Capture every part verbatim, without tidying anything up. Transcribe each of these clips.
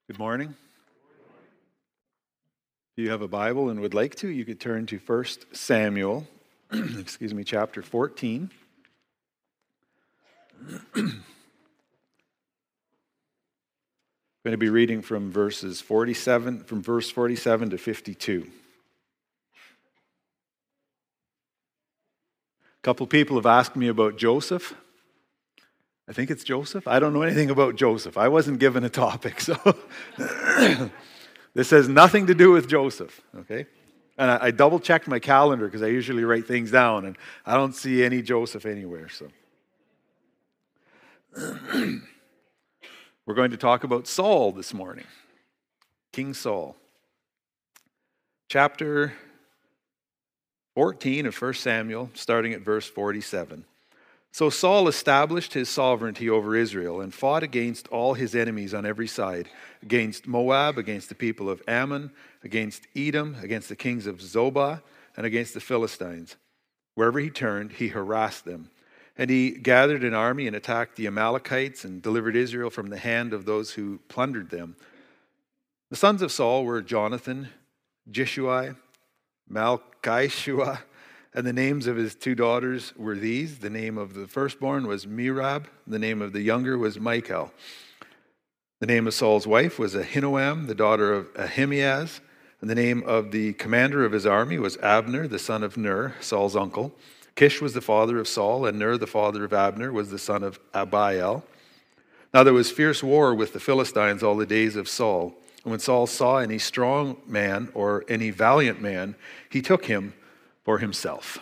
Good morning. If you have a Bible and would like to, you could turn to First Samuel, excuse me, chapter fourteen. I'm going to be reading from verses forty-seven, from verse forty-seven to fifty-two. A couple people have asked me about Joseph. I think it's Joseph. I don't know anything about Joseph. I wasn't given a topic, so this has nothing to do with Joseph, okay? And I, I double-checked my calendar because I usually write things down, and I don't see any Joseph anywhere, so. We're going to talk about Saul this morning, King Saul. Chapter fourteen of First Samuel, starting at verse forty-seven. So Saul established his sovereignty over Israel and fought against all his enemies on every side, against Moab, against the people of Ammon, against Edom, against the kings of Zobah, and against the Philistines. Wherever he turned, he harassed them. And he gathered an army and attacked the Amalekites and delivered Israel from the hand of those who plundered them. The sons of Saul were Jonathan, Jeshua, Malchishua, and the names of his two daughters were these. The name of the firstborn was Merab. The name of the younger was Michal. The name of Saul's wife was Ahinoam, the daughter of Ahimaaz. And the name of the commander of his army was Abner, the son of Ner, Saul's uncle. Kish was the father of Saul, and Ner, the father of Abner, was the son of Abiel. Now there was fierce war with the Philistines all the days of Saul. And when Saul saw any strong man or any valiant man, he took him for himself.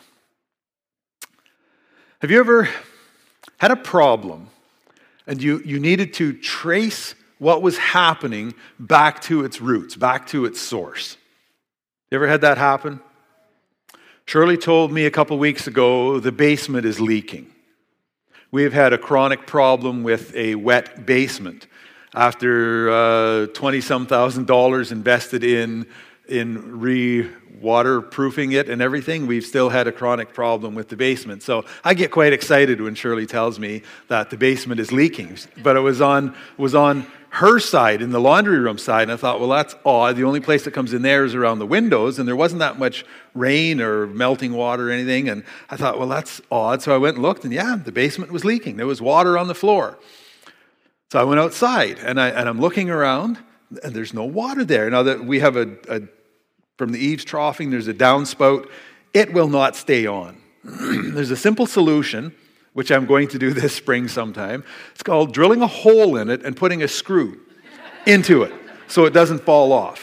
Have you ever had a problem and you, you needed to trace what was happening back to its roots, back to its source? You ever had that happen? Shirley told me a couple weeks ago the basement is leaking. We've had a chronic problem with a wet basement. After uh, twenty-some thousand dollars invested in in re-waterproofing it and everything, we've still had a chronic problem with the basement. So I get quite excited when Shirley tells me that the basement is leaking. But it was on was on her side, in the laundry room side, and I thought, well, that's odd. The only place that comes in there is around the windows, and there wasn't that much rain or melting water or anything. And I thought, well, that's odd. So I went and looked, and yeah, the basement was leaking. There was water on the floor. So I went outside, and, I, and I'm looking around, and there's no water there. Now that we have a, a from the eaves troughing, there's a downspout. It will not stay on. There's a simple solution, which I'm going to do this spring sometime. It's called drilling a hole in it and putting a screw into it so it doesn't fall off.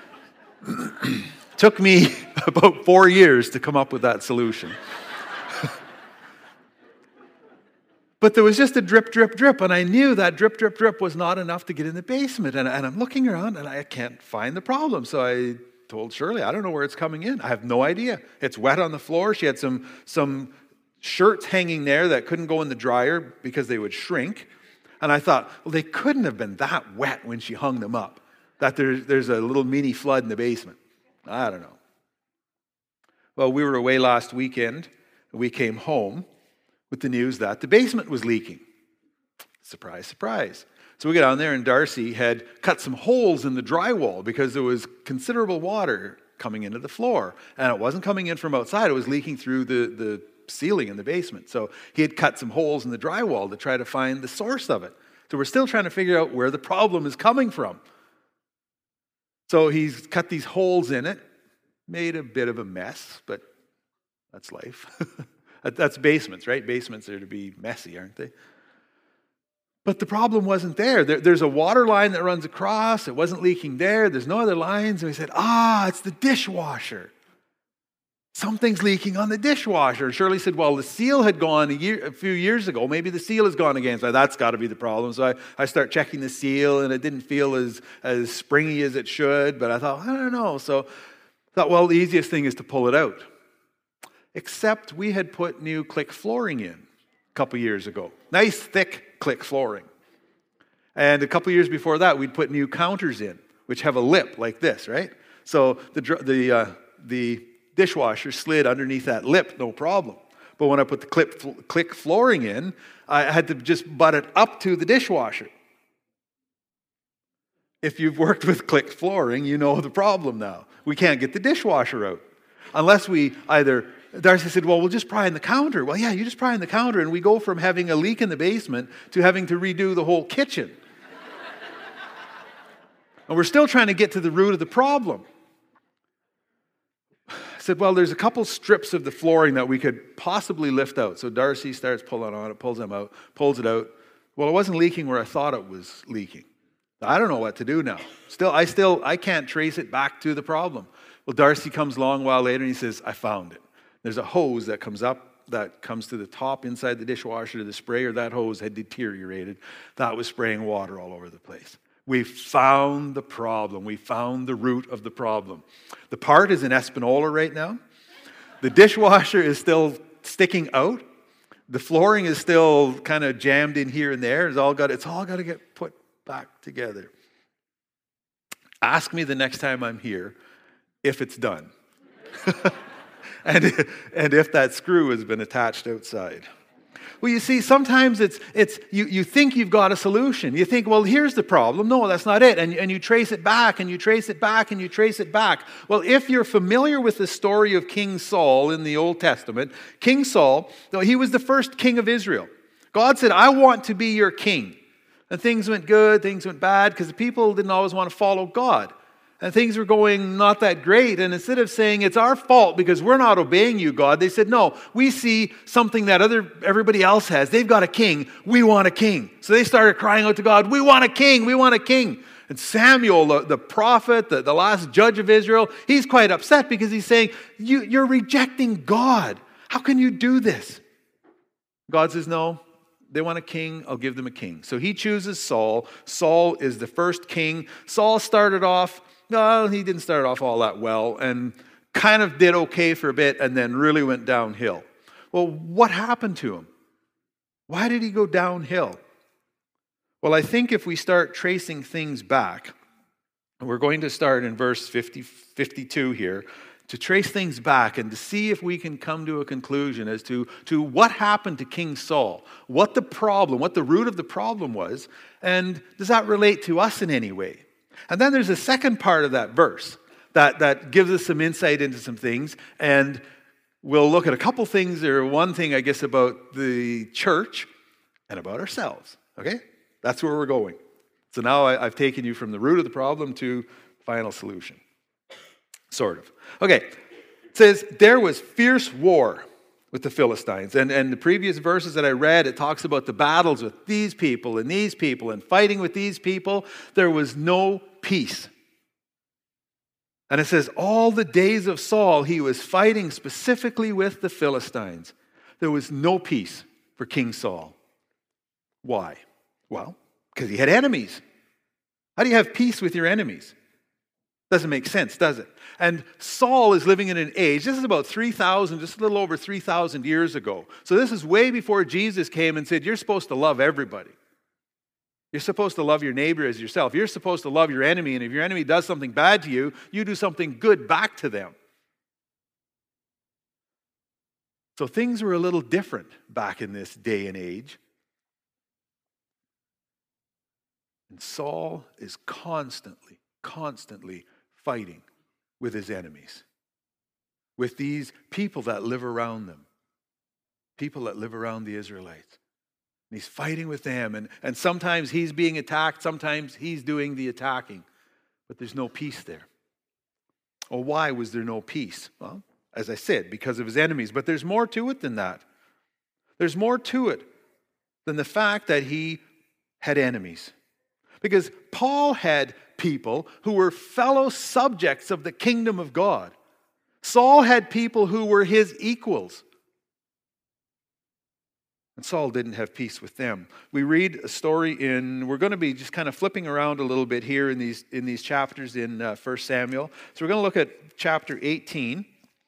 Took me about four years to come up with that solution. But there was just a drip, drip, drip, and I knew that drip, drip, drip was not enough to get in the basement. And, and I'm looking around, and I can't find the problem. So I told Shirley, I don't know where it's coming in. I have no idea. It's wet on the floor. She had some some shirts hanging there that couldn't go in the dryer because they would shrink. And I thought, well, they couldn't have been that wet when she hung them up, that there's, there's a little mini flood in the basement. I don't know. Well, we were away last weekend. We came home with the news that the basement was leaking. Surprise, surprise. So we got down there, and Darcy had cut some holes in the drywall because there was considerable water coming into the floor. And it wasn't coming in from outside. It was leaking through the, the ceiling in the basement. So he had cut some holes in the drywall to try to find the source of it. So we're still trying to figure out where the problem is coming from. So he's cut these holes in it, made a bit of a mess, but that's life. That's basements, right? Basements are to be messy, aren't they? But the problem wasn't there. there. There's a water line that runs across. It wasn't leaking there. There's no other lines. And we said, ah, it's the dishwasher. Something's leaking on the dishwasher. And Shirley said, well, the seal had gone a, year, a few years ago. Maybe the seal has gone again. So that's got to be the problem. So I, I start checking the seal, and it didn't feel as, as springy as it should. But I thought, I don't know. So I thought, well, the easiest thing is to pull it out. Except we had put new click flooring in a couple years ago. Nice, thick click flooring. And a couple years before that, we'd put new counters in, which have a lip like this, right? So the the uh, the dishwasher slid underneath that lip, no problem. But when I put the clip, click flooring in, I had to just butt it up to the dishwasher. If you've worked with click flooring, you know the problem now. We can't get the dishwasher out. Unless we either, Darcy said, well, we'll just pry in the counter. Well, yeah, you just pry in the counter, and we go from having a leak in the basement to having to redo the whole kitchen. And we're still trying to get to the root of the problem. I said, well, there's a couple strips of the flooring that we could possibly lift out. So Darcy starts pulling on it, pulls them out, pulls it out. Well, it wasn't leaking where I thought it was leaking. I don't know what to do now. Still, I still, I can't trace it back to the problem. Well, Darcy comes along a while later and he says, I found it. There's a hose that comes up, that comes to the top inside the dishwasher. The sprayer, that hose had deteriorated. That was spraying water all over the place. We found the problem. We found the root of the problem. The part is in Espanola right now. The dishwasher is still sticking out. The flooring is still kind of jammed in here and there. It's all got, it's all got to get put back together. Ask me the next time I'm here if it's done. and, and if that screw has been attached outside. Well, you see, sometimes it's it's you, you think you've got a solution. You think, well, here's the problem. No, that's not it. And, and you trace it back, and you trace it back, and you trace it back. Well, if you're familiar with the story of King Saul in the Old Testament, King Saul, though he was the first king of Israel. God said, I want to be your king. And things went good, things went bad, because the people didn't always want to follow God. And things were going not that great. And instead of saying, it's our fault because we're not obeying you, God, they said, no, we see something that other everybody else has. They've got a king. We want a king. So they started crying out to God, we want a king. We want a king. And Samuel, the, the prophet, the, the last judge of Israel, he's quite upset because he's saying, you, you're rejecting God. How can you do this? God says, no. They want a king, I'll give them a king. So he chooses Saul. Saul is the first king. Saul started off, well, he didn't start off all that well and kind of did okay for a bit and then really went downhill. Well, what happened to him? Why did he go downhill? Well, I think if we start tracing things back, we're going to start in verse fifty, fifty-two here, to trace things back and to see if we can come to a conclusion as to, to what happened to King Saul, what the problem, what the root of the problem was, and does that relate to us in any way? And then there's a second part of that verse that, that gives us some insight into some things, and we'll look at a couple things, or one thing, I guess, about the church and about ourselves, okay? That's where we're going. So now I, I've taken you from the root of the problem to final solution. Sort of. Okay, it says, there was fierce war with the Philistines. And, and the previous verses that I read, it talks about the battles with these people and these people and fighting with these people. There was no peace. And it says, all the days of Saul, he was fighting specifically with the Philistines. There was no peace for King Saul. Why? Well, because he had enemies. How do you have peace with your enemies? Doesn't make sense, does it? And Saul is living in an age, this is about three thousand, just a little over three thousand years ago. So this is way before Jesus came and said, you're supposed to love everybody. You're supposed to love your neighbor as yourself. You're supposed to love your enemy, and if your enemy does something bad to you, you do something good back to them. So things were a little different back in this day and age. And Saul is constantly, constantly fighting with his enemies, with these people that live around them, people that live around the Israelites. And he's fighting with them, and, and sometimes he's being attacked, sometimes he's doing the attacking, but there's no peace there. Well, why was there no peace? Well, as I said, because of his enemies, but there's more to it than that. There's more to it than the fact that he had enemies. Because Paul had people who were fellow subjects of the kingdom of God. Saul had people who were his equals. And Saul didn't have peace with them. We read a story in, we're going to be just kind of flipping around a little bit here in these, in these chapters in uh, First Samuel. So we're going to look at chapter eighteen.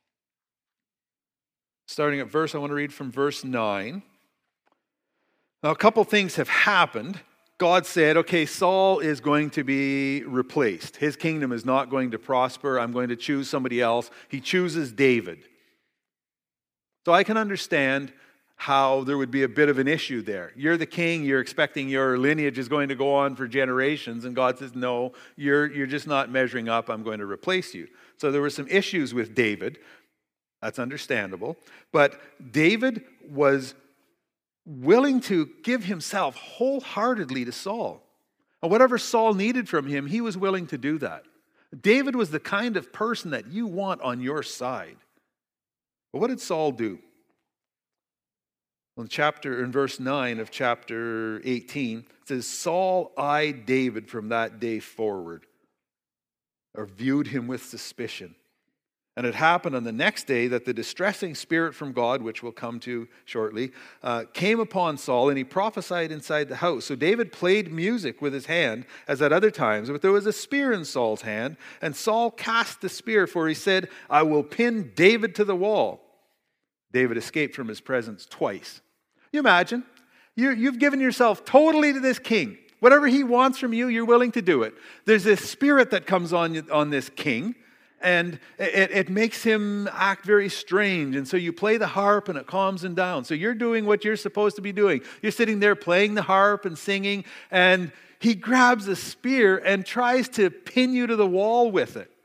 Starting at verse, I want to read from verse nine. Now, a couple things have happened. God said, okay, Saul is going to be replaced. His kingdom is not going to prosper. I'm going to choose somebody else. He chooses David. So I can understand how there would be a bit of an issue there. You're the king, you're expecting your lineage is going to go on for generations, and God says, no, you're, you're just not measuring up, I'm going to replace you. So there were some issues with David. That's understandable. But David was willing to give himself wholeheartedly to Saul. And whatever Saul needed from him, he was willing to do that. David was the kind of person that you want on your side. But what did Saul do? Well, in chapter, in verse nine of chapter eighteen, it says, Saul eyed David from that day forward, or viewed him with suspicion. And it happened on the next day that the distressing spirit from God, which we'll come to shortly, uh, came upon Saul, and he prophesied inside the house. So David played music with his hand, as at other times, but there was a spear in Saul's hand, and Saul cast the spear, for he said, I will pin David to the wall. David escaped from his presence twice. You imagine, you, you've given yourself totally to this king. Whatever he wants from you, you're willing to do it. There's this spirit that comes on, on this king, and it, it makes him act very strange. And so you play the harp and it calms him down. So you're doing what you're supposed to be doing. You're sitting there playing the harp and singing, and he grabs a spear and tries to pin you to the wall with it.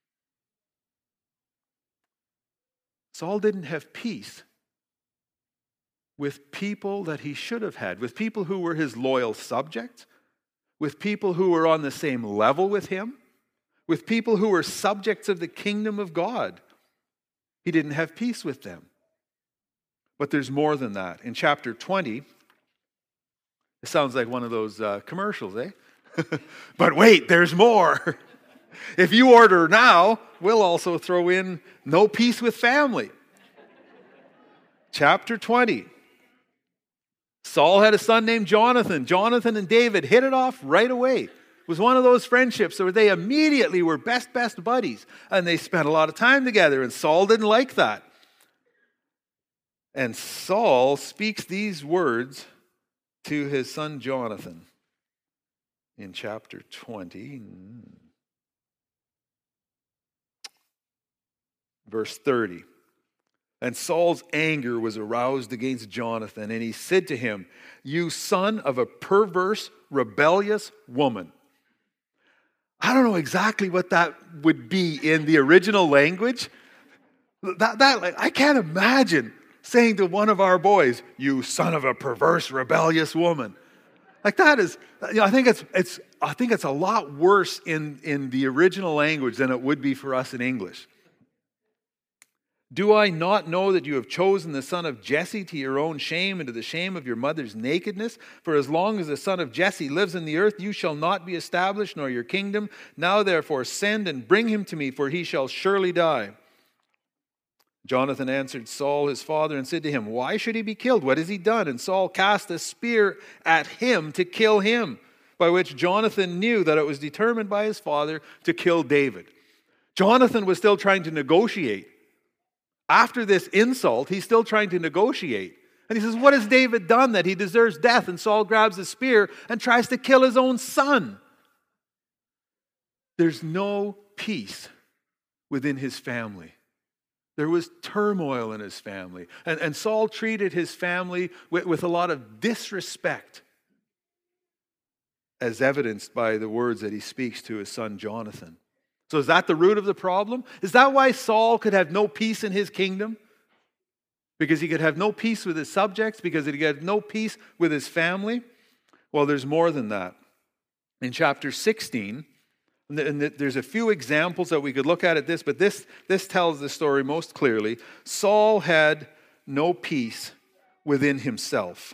Saul didn't have peace with people that he should have had, with people who were his loyal subjects, with people who were on the same level with him, with people who were subjects of the kingdom of God. He didn't have peace with them. But there's more than that. In chapter twenty, it sounds like one of those uh, commercials, eh? But wait, there's more. If you order now, we'll also throw in no peace with family. Chapter twenty. Saul had a son named Jonathan. Jonathan and David hit it off right away. It was one of those friendships where they immediately were best, best buddies. And they spent a lot of time together. And Saul didn't like that. And Saul speaks these words to his son Jonathan in chapter twenty. Verse thirty. And Saul's anger was aroused against Jonathan, and he said to him, you son of a perverse, rebellious woman. I don't know exactly what that would be in the original language. That, that I can't imagine saying to one of our boys, you son of a perverse, rebellious woman. Like that is, you know, I think it's it's I think it's a lot worse in, in the original language than it would be for us in English. Do I not know that you have chosen the son of Jesse to your own shame and to the shame of your mother's nakedness? For as long as the son of Jesse lives in the earth, you shall not be established, nor your kingdom. Now therefore send and bring him to me, for he shall surely die. Jonathan answered Saul his father and said to him, why should he be killed? What has he done? And Saul cast a spear at him to kill him, by which Jonathan knew that it was determined by his father to kill David. Jonathan was still trying to negotiate. After this insult, he's still trying to negotiate. And he says, what has David done that he deserves death? And Saul grabs a spear and tries to kill his own son. There's no peace within his family. There was turmoil in his family. And, and Saul treated his family with, with a lot of disrespect, as evidenced by the words that he speaks to his son Jonathan. So is that the root of the problem? Is that why Saul could have no peace in his kingdom? Because he could have no peace with his subjects? Because he could have no peace with his family? Well, there's more than that. In chapter sixteen, and there's a few examples that we could look at at this, but this, this tells the story most clearly. Saul had no peace within himself.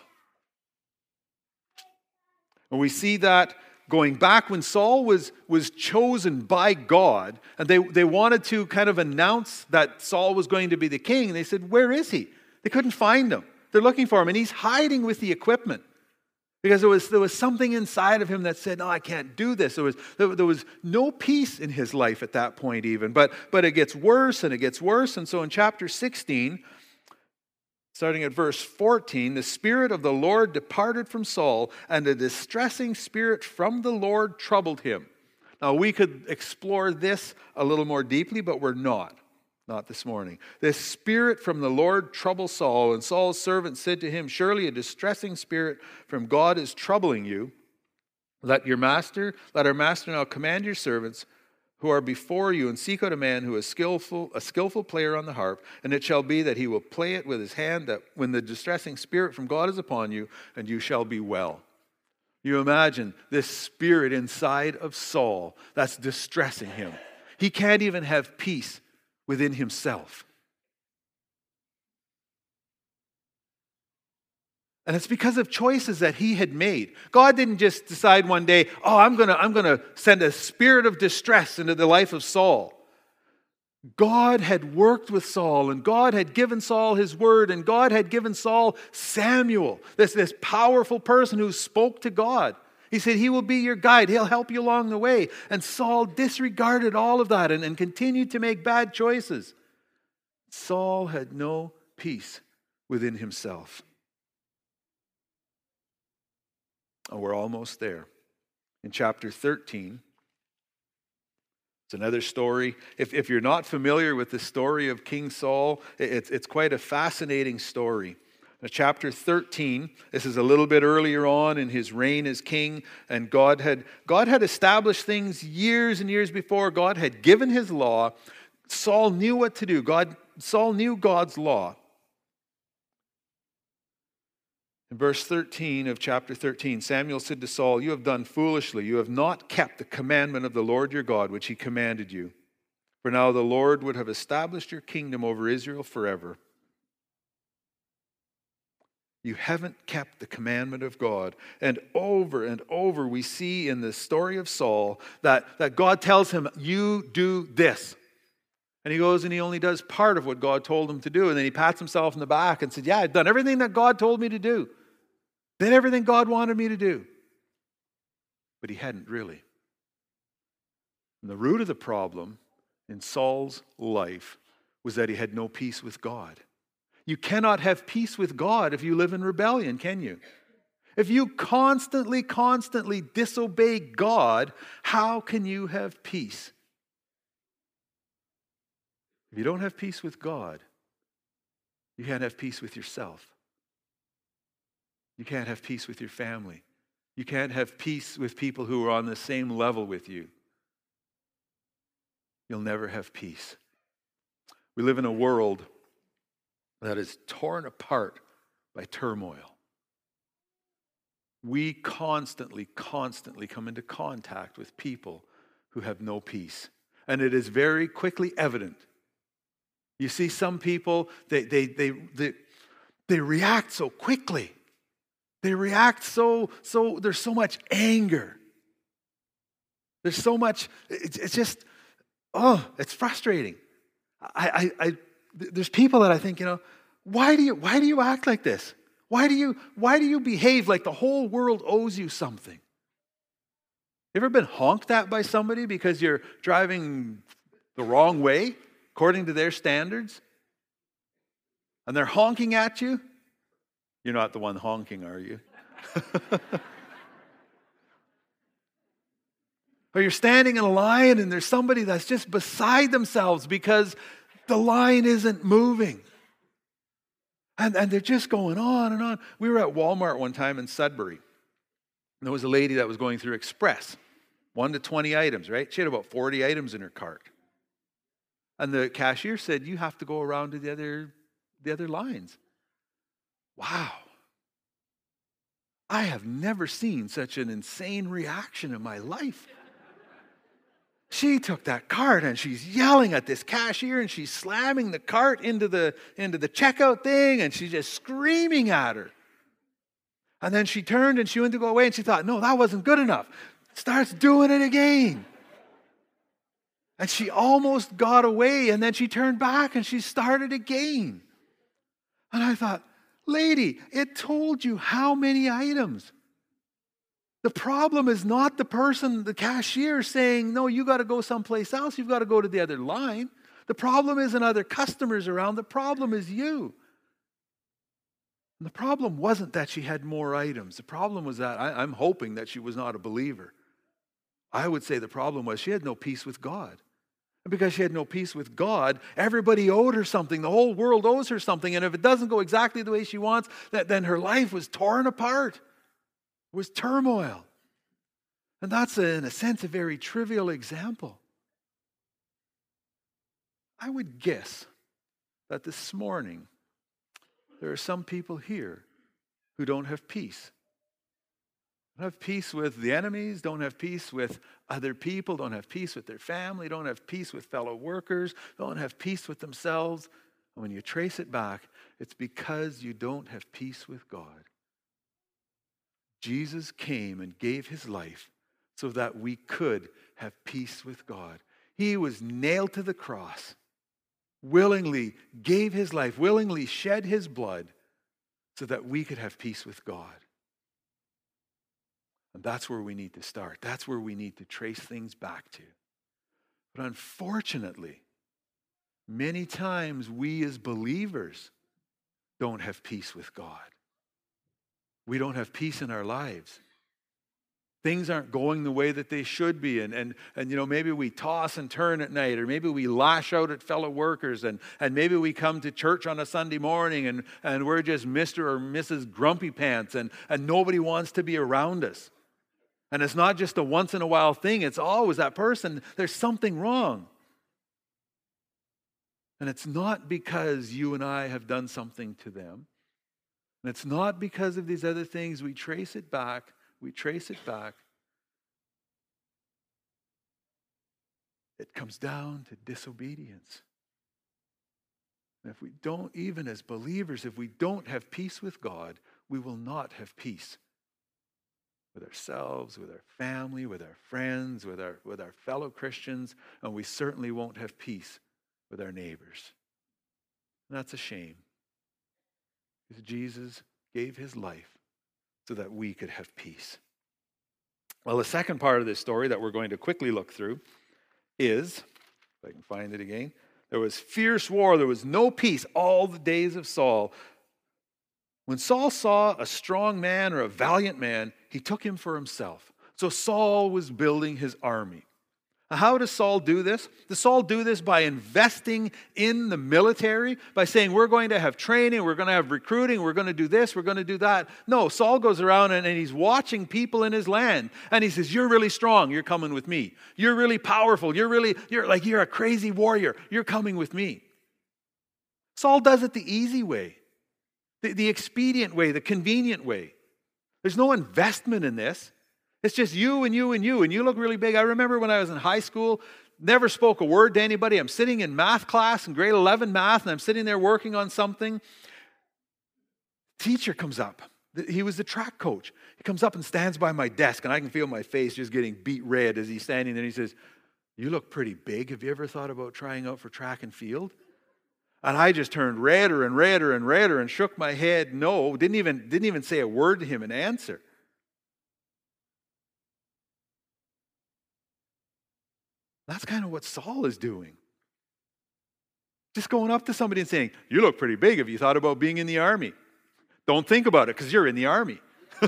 And we see that going back when Saul was, was chosen by God, and they, they wanted to kind of announce that Saul was going to be the king. They said, where is he? They couldn't find him. They're looking for him, and he's hiding with the equipment. Because there was, there was something inside of him that said, no, I can't do this. There was, there, there was no peace in his life at that point even. But, but it gets worse and it gets worse. And so in chapter sixteen, starting at verse fourteen, the Spirit of the Lord departed from Saul, and a distressing spirit from the Lord troubled him. Now, we could explore this a little more deeply, but we're not. Not this morning. This spirit from the Lord troubled Saul, and Saul's servant said to him, surely a distressing spirit from God is troubling you. Let your master, let our master now command your servants who are before you, and seek out a man who is skillful, a skillful player on the harp, and it shall be that he will play it with his hand, that when the distressing spirit from God is upon you, and you shall be well. You imagine this spirit inside of Saul that's distressing him. He can't even have peace within himself. And it's because of choices that he had made. God didn't just decide one day, oh, I'm going to I'm going to send a spirit of distress into the life of Saul. God had worked with Saul, and God had given Saul his word, and God had given Saul Samuel, this, this powerful person who spoke to God. He said, he will be your guide. He'll help you along the way. And Saul disregarded all of that and, and continued to make bad choices. Saul had no peace within himself. Oh, we're almost there. In chapter thirteen, it's another story. If, if you're not familiar with the story of King Saul, it's, it's quite a fascinating story. Now, chapter thirteen, this is a little bit earlier on in his reign as king, and God had, God had established things years and years before. God had given his law. Saul knew what to do. God, Saul knew God's law. In verse thirteen of chapter thirteen, Samuel said to Saul, you have done foolishly. You have not kept the commandment of the Lord your God, which he commanded you. For now the Lord would have established your kingdom over Israel forever. You haven't kept the commandment of God. And over and over we see in the story of Saul that, that God tells him, you do this. And he goes and he only does part of what God told him to do. And then he pats himself in the back and said, yeah, I've done everything that God told me to do. Did everything God wanted me to do. But he hadn't really. And the root of the problem in Saul's life was that he had no peace with God. You cannot have peace with God if you live in rebellion, can you? If you constantly, constantly disobey God, how can you have peace? If you don't have peace with God, you can't have peace with yourself. You can't have peace with your family. You can't have peace with people who are on the same level with you. You'll never have peace. We live in a world that is torn apart by turmoil. We constantly, constantly come into contact with people who have no peace. And it is very quickly evident. You see some people, they, they, they, they, they react so quickly. They react so, so, there's so much anger. There's so much, it's, it's just, oh, it's frustrating. I, I, I, there's people that I think, you know, why do you, why do you act like this? Why do you, why do you behave like the whole world owes you something? You ever been honked at by somebody because you're driving the wrong way according to their standards? And they're honking at you? You're not the one honking, are you? Or you're standing in a line and there's somebody that's just beside themselves because the line isn't moving. And, and they're just going on and on. We were at Walmart one time in Sudbury. And there was a lady that was going through Express. One to twenty items, right? She had about forty items in her cart. And the cashier said, you have to go around to the other, the other lines. Wow. I have never seen such an insane reaction in my life. She took that cart and she's yelling at this cashier and she's slamming the cart into the, into the checkout thing and she's just screaming at her. And then she turned and she went to go away and she thought, no, that wasn't good enough. Starts doing it again. And she almost got away and then she turned back and she started again. And I thought, lady, it told you how many items. The problem is not the person, the cashier saying, no, you got to go someplace else. You've got to go to the other line. The problem isn't other customers around. The problem is you. And the problem wasn't that she had more items. The problem was that I, I'm hoping that she was not a believer. I would say the problem was she had no peace with God. And because she had no peace with God, everybody owed her something. The whole world owes her something. And if it doesn't go exactly the way she wants, that, then her life was torn apart. It was turmoil. And that's, a, in a sense, a very trivial example. I would guess that this morning there are some people here who don't have peace. Don't have peace with the enemies, don't have peace with other people, don't have peace with their family, don't have peace with fellow workers, don't have peace with themselves. And when you trace it back, it's because you don't have peace with God. Jesus came and gave his life so that we could have peace with God. He was nailed to the cross, willingly gave his life, willingly shed his blood so that we could have peace with God. And that's where we need to start. That's where we need to trace things back to. But unfortunately, many times we as believers don't have peace with God. We don't have peace in our lives. Things aren't going the way that they should be. And, and, and you know, maybe we toss and turn at night, or maybe we lash out at fellow workers, and, and maybe we come to church on a Sunday morning and, and we're just Mister or Missus Grumpy Pants, and, and nobody wants to be around us. And it's not just a once in a while thing. It's always that person. There's something wrong. And it's not because you and I have done something to them. And it's not because of these other things. We trace it back. We trace it back. It comes down to disobedience. And if we don't, even as believers, if we don't have peace with God, we will not have peace with ourselves, with our family, with our friends, with our, with our fellow Christians, and we certainly won't have peace with our neighbors. And that's a shame, because Jesus gave his life so that we could have peace. Well, the second part of this story that we're going to quickly look through is, if I can find it again, there was fierce war, there was no peace all the days of Saul. When Saul saw a strong man or a valiant man, he took him for himself. So Saul was building his army. Now, how does Saul do this? Does Saul do this by investing in the military? By saying, we're going to have training, we're going to have recruiting, we're going to do this, we're going to do that? No, Saul goes around and, and he's watching people in his land. And he says, you're really strong, you're coming with me. You're really powerful, you're really, you're like, you're a crazy warrior, you're coming with me. Saul does it the easy way. The, the expedient way, the convenient way. There's no investment in this. It's just you and you and you, and you look really big. I remember when I was in high school, never spoke a word to anybody. I'm sitting in math class, in grade eleven math, and I'm sitting there working on something. Teacher comes up. He was the track coach. He comes up and stands by my desk, and I can feel my face just getting beet red as he's standing there. He says, you look pretty big. Have you ever thought about trying out for track and field? And I just turned redder and redder and redder and shook my head no. Didn't even, didn't even say a word to him in answer. That's kind of what Saul is doing. Just going up to somebody and saying, you look pretty big. Have you thought about being in the army? Don't think about it because you're in the army.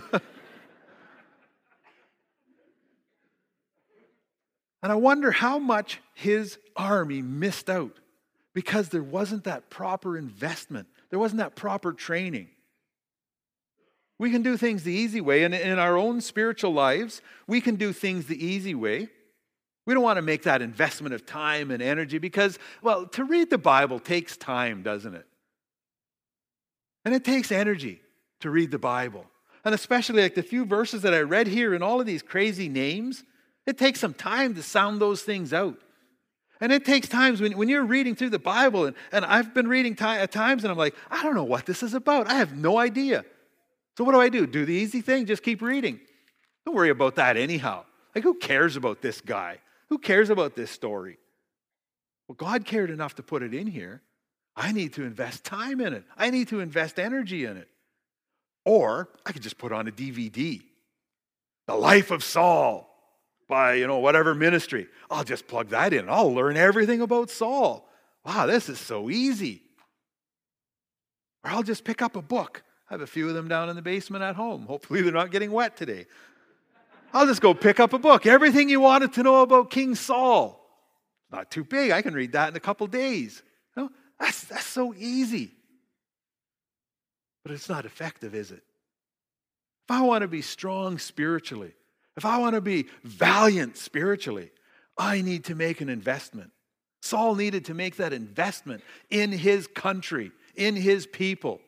And I wonder how much his army missed out because there wasn't that proper investment. There wasn't that proper training. We can do things the easy way. And in our own spiritual lives, we can do things the easy way. We don't want to make that investment of time and energy because, well, to read the Bible takes time, doesn't it? And it takes energy to read the Bible. And especially like the few verses that I read here and all of these crazy names, it takes some time to sound those things out. And it takes times when, when you're reading through the Bible, and, and I've been reading t- at times and I'm like, I don't know what this is about. I have no idea. So what do I do? Do the easy thing? Just keep reading. Don't worry about that anyhow. Like, who cares about this guy? Who cares about this story? Well, God cared enough to put it in here. I need to invest time in it. I need to invest energy in it. Or I could just put on a D V D. The Life of Saul by, you know, whatever ministry. I'll just plug that in. I'll learn everything about Saul. Wow, this is so easy. Or I'll just pick up a book. I have a few of them down in the basement at home. Hopefully they're not getting wet today. I'll just go pick up a book. Everything you wanted to know about King Saul. It's not too big. I can read that in a couple days. You know, that's, that's so easy. But it's not effective, is it? If I want to be strong spiritually, if I want to be valiant spiritually, I need to make an investment. Saul needed to make that investment in his country, in his people.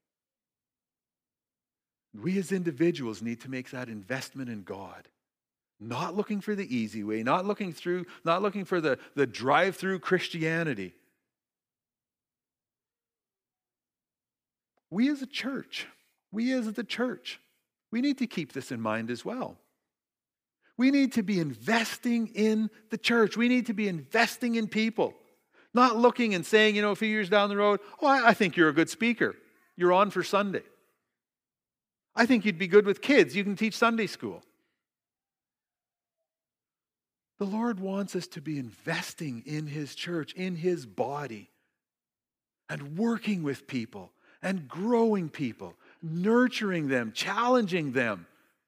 We as individuals need to make that investment in God. Not looking for the easy way, not looking through, not looking for the, the drive-through Christianity. We as a church, we as the church, we need to keep this in mind as well. We need to be investing in the church. We need to be investing in people. Not looking and saying, you know, a few years down the road, oh, I, I think you're a good speaker. You're on for Sunday. I think you'd be good with kids. You can teach Sunday school. The Lord wants us to be investing in His church, in His body, and working with people, and growing people, nurturing them, challenging them,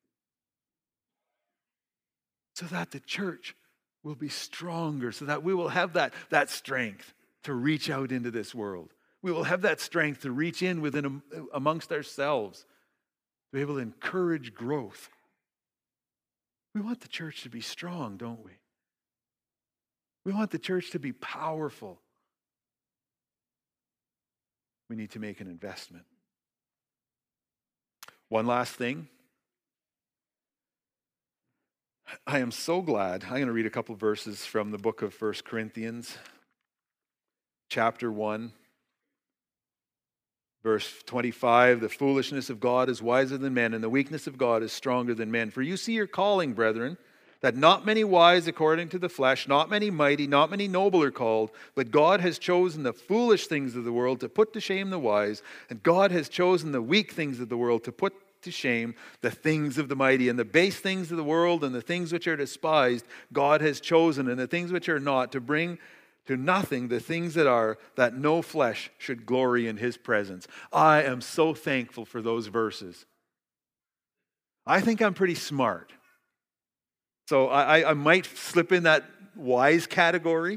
so that the church will be stronger, so that we will have that, that strength to reach out into this world. We will have that strength to reach in within amongst ourselves, to be able to encourage growth. We want the church to be strong, don't we? We want the church to be powerful. We need to make an investment. One last thing. I am so glad. I'm going to read a couple verses from the book of First Corinthians, chapter one, verse twenty-five. The foolishness of God is wiser than men, and the weakness of God is stronger than men. For you see your calling, brethren, that not many wise according to the flesh, not many mighty, not many noble are called, but God has chosen the foolish things of the world to put to shame the wise, and God has chosen the weak things of the world to put to shame the things of the mighty, and the base things of the world and the things which are despised God has chosen, and the things which are not, to bring to nothing the things that are, that no flesh should glory in His presence. I am so thankful for those verses. I think I'm pretty smart. So I, I might slip in that wise category,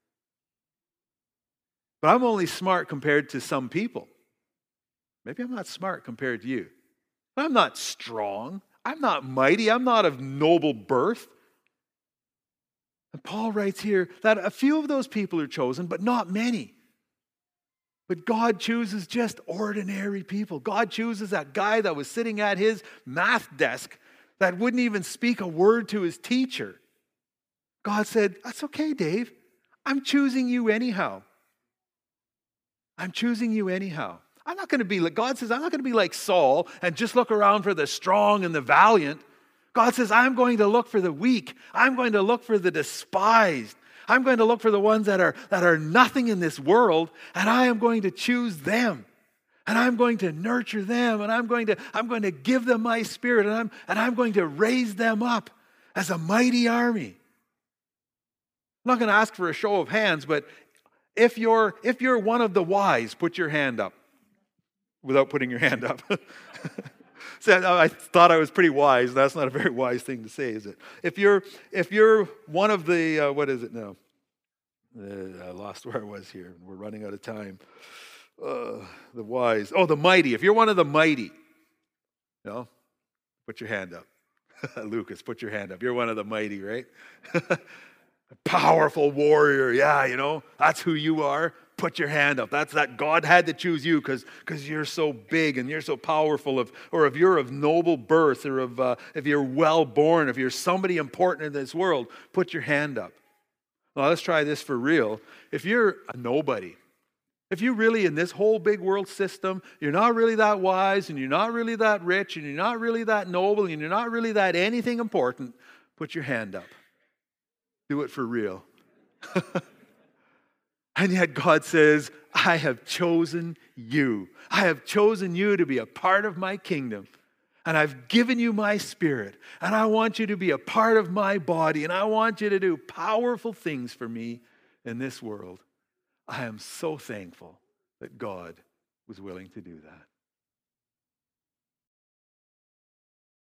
but I'm only smart compared to some people. Maybe I'm not smart compared to you. I'm not strong. I'm not mighty. I'm not of noble birth. And Paul writes here that a few of those people are chosen, but not many. But God chooses just ordinary people. God chooses that guy that was sitting at his math desk that wouldn't even speak a word to his teacher. God said, that's okay, Dave. I'm choosing you anyhow. I'm choosing you anyhow. I'm not going to be like, God says, I'm not going to be like Saul and just look around for the strong and the valiant. God says, I'm going to look for the weak. I'm going to look for the despised. I'm going to look for the ones that are, that are nothing in this world, and I am going to choose them. And I'm going to nurture them, and I'm going to, I'm going to give them my spirit, and I'm, and I'm going to raise them up as a mighty army. I'm not going to ask for a show of hands, but if you're, if you're one of the wise, put your hand up. Without putting your hand up. So I thought I was pretty wise. That's not a very wise thing to say, is it? If you're if you're one of the, uh, what is it now? Uh, I lost where I was here. We're running out of time. Uh, the wise. Oh, the mighty. If you're one of the mighty, you know, put your hand up. Lucas, put your hand up. You're one of the mighty, right? A powerful warrior. Yeah, you know, that's who you are. Put your hand up. That's that God had to choose you because because you're so big and you're so powerful. Of, or if you're of noble birth, or of, uh, if you're well born, if you're somebody important in this world, put your hand up. Well, let's try this for real. If you're a nobody, if you really in this whole big world system, you're not really that wise, and you're not really that rich, and you're not really that noble, and you're not really that anything important, put your hand up. Do it for real. And yet God says, I have chosen you. I have chosen you to be a part of my kingdom. And I've given you my spirit. And I want you to be a part of my body. And I want you to do powerful things for me in this world. I am so thankful that God was willing to do that.